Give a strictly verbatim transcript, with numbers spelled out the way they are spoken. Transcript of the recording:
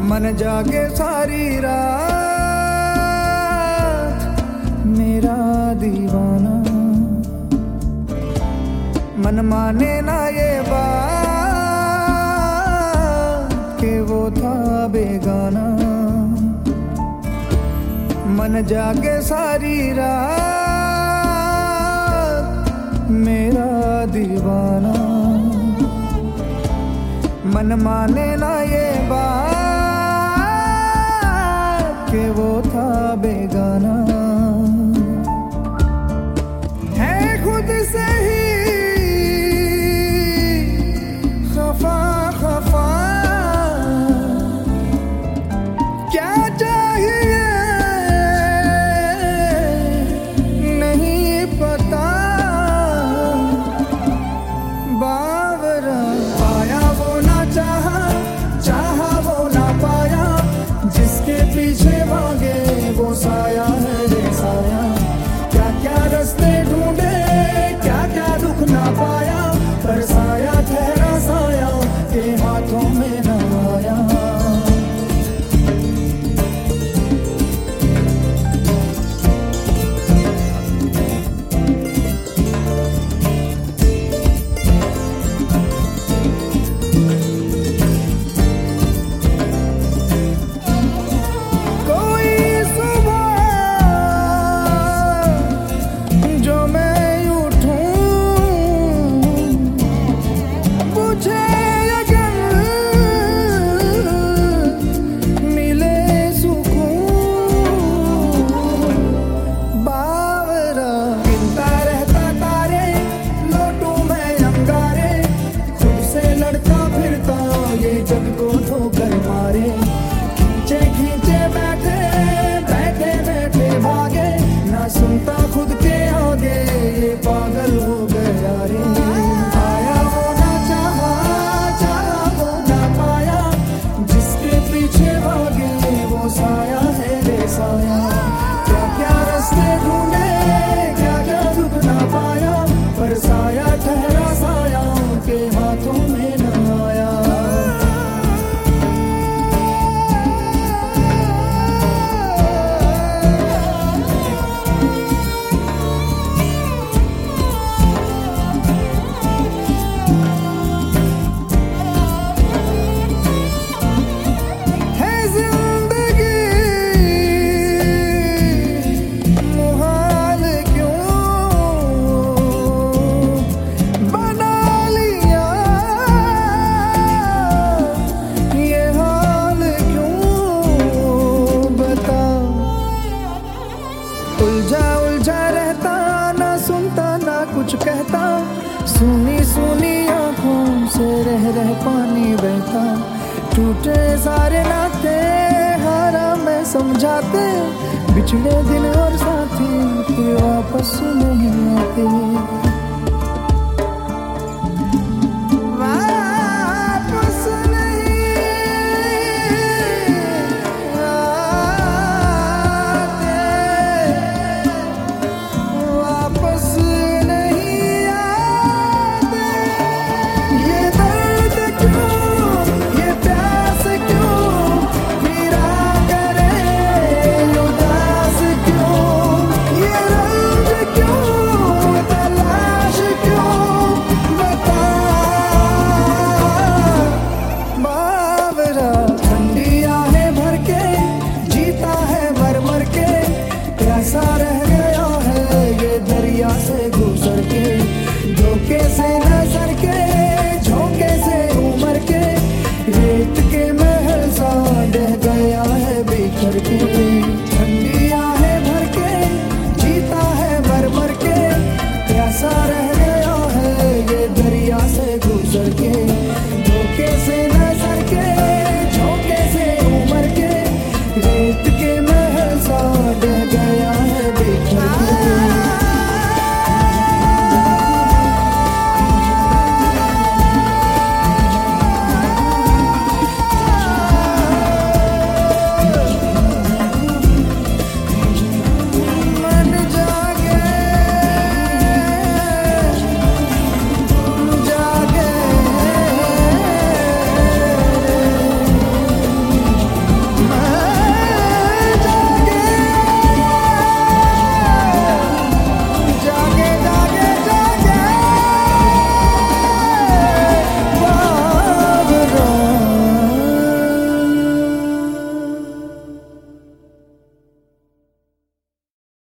मन जागे सारी रात मेरा दीवाना, मन माने ना ये बात कि वो था बेगाना। मन जागे सारी रात मेरा दीवाना, मन माने ना ये बात कि वो था बेगाना। है खुद से ही खफा खफा, क्या चाहिए नहीं पता। बावरा पाया वो ना चाहा, चाहा वो ना पाया, जिसके पीछे भागे वो साया है रे साया। क्या क्या रास्ते ढूंढे, क्या क्या दुख ना पाया, पर साया ठहरा साया के हाथों में न आया। जग को ठोकर मारे, खींचे खींचे बैठे बैठे बैठे भागे, ना सुनता खुद के आगे ये पागल हो गया रे। आया वो ना चाहा, चाहा वो ना पाया, जिसके पीछे भागे वो साया है रे साया। क्या क्या रास्ते ढूंढे, क्या क्या दुख ना पाया, पर साया ठहरा साया के हाथों में न आया। उलझा उलझा रहता, ना सुनता ना कुछ कहता, सुनी सुनी आंखों से रह रह पानी बहता। टूटे सारे नाते हारा मैं समझाते, बिछड़े दिल और साथी फिर वापस नहीं आते। ऐसा रह गया है ये दरिया से गुजर के, धोखे से नजर के